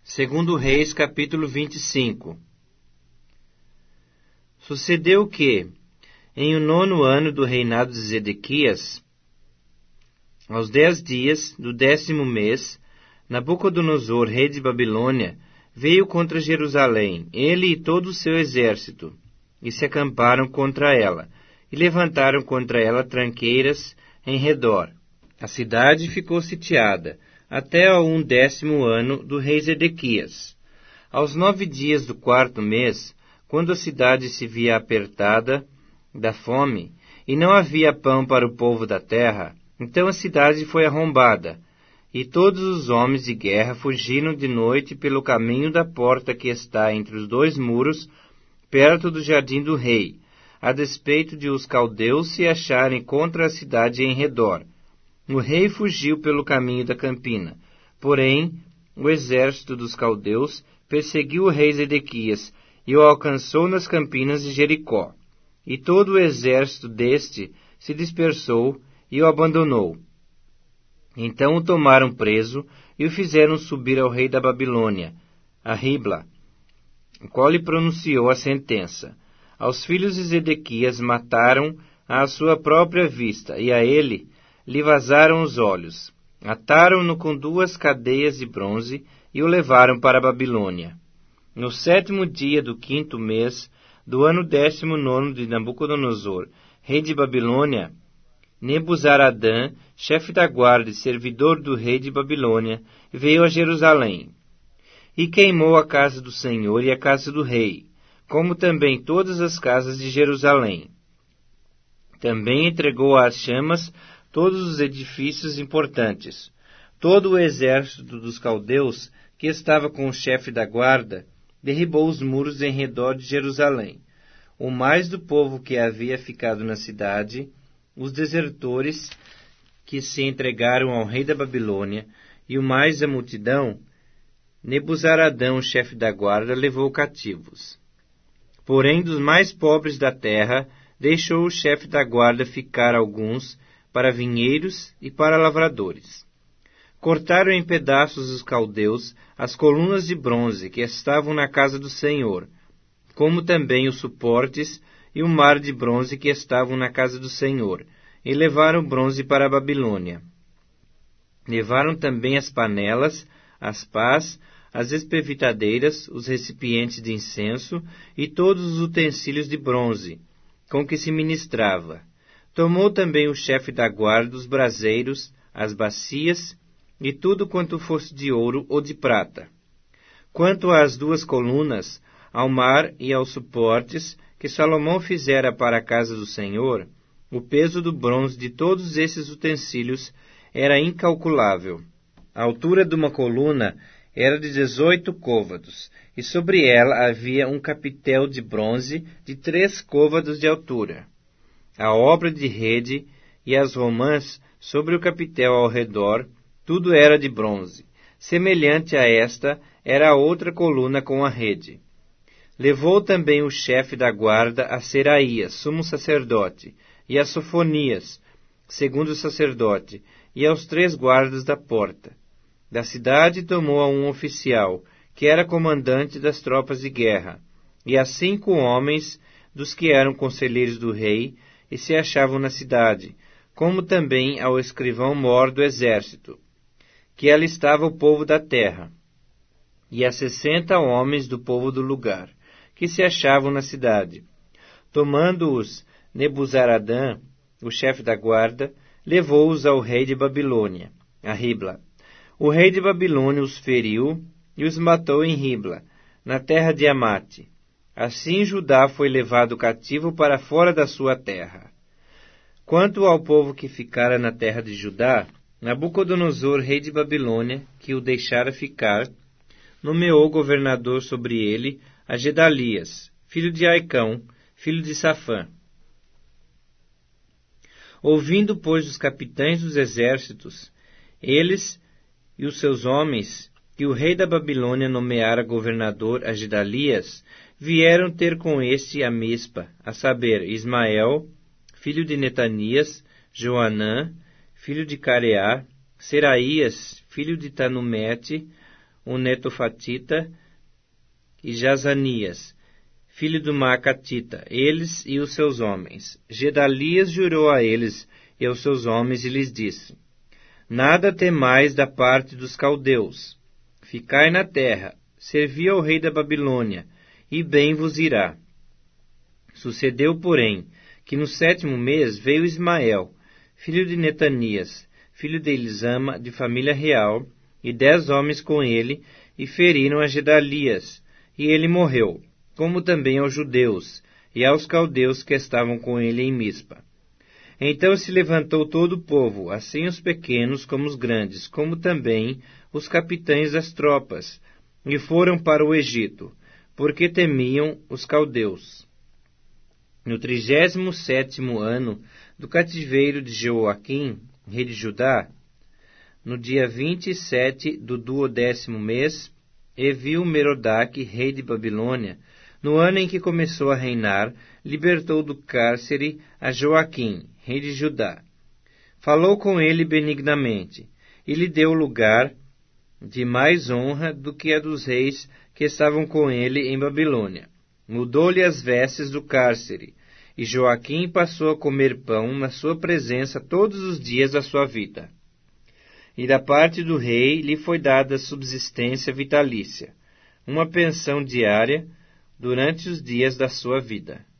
Segundo Reis, capítulo 25. Sucedeu que, em o 9º ano do reinado de Zedequias, aos 10 dias do 10º mês, Nabucodonosor, rei de Babilônia, veio contra Jerusalém, ele e todo o seu exército, e se acamparam contra ela, e levantaram contra ela tranqueiras em redor. A cidade ficou sitiada, até ao 10º ano do rei Zedequias. Aos 9 dias do 4º mês, quando a cidade se via apertada da fome, e não havia pão para o povo da terra, então a cidade foi arrombada, e todos os homens de guerra fugiram de noite pelo caminho da porta que está entre os 2 muros, perto do jardim do rei, a despeito de os caldeus se acharem contra a cidade em redor. O rei fugiu pelo caminho da campina, porém o exército dos caldeus perseguiu o rei Zedequias e o alcançou nas campinas de Jericó. E todo o exército deste se dispersou e o abandonou. Então o tomaram preso e o fizeram subir ao rei da Babilônia, a Ribla, o qual lhe pronunciou a sentença. Aos filhos de Zedequias mataram à sua própria vista, e a ele lhe vazaram os olhos. Ataram-no com 2 cadeias de bronze e o levaram para a Babilônia. No 7º dia do 5º mês do ano 19º de Nabucodonosor, rei de Babilônia, Nebuzaradã, chefe da guarda e servidor do rei de Babilônia, veio a Jerusalém e queimou a casa do Senhor e a casa do rei, como também todas as casas de Jerusalém. Também entregou às chamas todos os edifícios importantes. Todo o exército dos caldeus, que estava com o chefe da guarda, derribou os muros em redor de Jerusalém. O mais do povo que havia ficado na cidade, os desertores que se entregaram ao rei da Babilônia, e o mais da multidão, Nebuzaradã, o chefe da guarda, levou cativos. Porém, dos mais pobres da terra, deixou o chefe da guarda ficar alguns para vinheiros e para lavradores. Cortaram em pedaços os caldeus as colunas de bronze que estavam na casa do Senhor, como também os suportes e o mar de bronze que estavam na casa do Senhor, e levaram bronze para a Babilônia. Levaram também as panelas, as pás, as espevitadeiras, os recipientes de incenso e todos os utensílios de bronze com que se ministrava. Tomou também o chefe da guarda os braseiros, as bacias e tudo quanto fosse de ouro ou de prata. Quanto às 2 colunas, ao mar e aos suportes que Salomão fizera para a casa do Senhor, o peso do bronze de todos esses utensílios era incalculável. A altura de uma coluna era de 18 côvados, e sobre ela havia um capitel de bronze de 3 côvados de altura. A obra de rede e as romãs sobre o capitel ao redor, tudo era de bronze. Semelhante a esta era a outra coluna com a rede. Levou também o chefe da guarda a Seraías, sumo sacerdote, e a Sofonias, segundo sacerdote, e aos 3 guardas da porta. Da cidade tomou a um oficial, que era comandante das tropas de guerra, e a 5 homens dos que eram conselheiros do rei e se achavam na cidade, como também ao escrivão-mor do exército, que ali estava o povo da terra, e a 60 homens do povo do lugar, que se achavam na cidade. Tomando-os Nebuzaradã, o chefe da guarda, levou-os ao rei de Babilônia, a Ribla. O rei de Babilônia os feriu e os matou em Ribla, na terra de Amate. Assim Judá foi levado cativo para fora da sua terra. Quanto ao povo que ficara na terra de Judá, Nabucodonosor, rei de Babilônia, que o deixara ficar, nomeou governador sobre ele a Gedalias, filho de Aicão, filho de Safã. Ouvindo, pois, os capitães dos exércitos, eles e os seus homens, que o rei da Babilônia nomeara governador a Gedalias, vieram ter com este a Mispa, a saber, Ismael, filho de Netanias, Joanã, filho de Careá, Seraías, filho de Tanumete, o netofatita, e Jazanias, filho do Maacatita, eles e os seus homens. Gedalias jurou a eles e aos seus homens e lhes disse: Nada temais da parte dos caldeus. Ficai na terra, servi ao rei da Babilônia, e bem vos irá. Sucedeu, porém, que no 7º mês veio Ismael, filho de Netanias, filho de Elisama, de família real, e 10 homens com ele, e feriram a Gedalias, e ele morreu, como também aos judeus, e aos caldeus que estavam com ele em Mispa. Então se levantou todo o povo, assim os pequenos como os grandes, como também os capitães das tropas, e foram para o Egito, porque temiam os caldeus. No 37º ano do cativeiro de Jeoaquim, rei de Judá, no dia 27 do 12º mês, Evil-Merodach, rei de Babilônia, no ano em que começou a reinar, libertou do cárcere a Joaquim, rei de Judá. Falou com ele benignamente, e lhe deu lugar de mais honra do que a dos reis que estavam com ele em Babilônia. Mudou-lhe as vestes do cárcere, e Joaquim passou a comer pão na sua presença todos os dias da sua vida. E da parte do rei lhe foi dada subsistência vitalícia, uma pensão diária durante os dias da sua vida.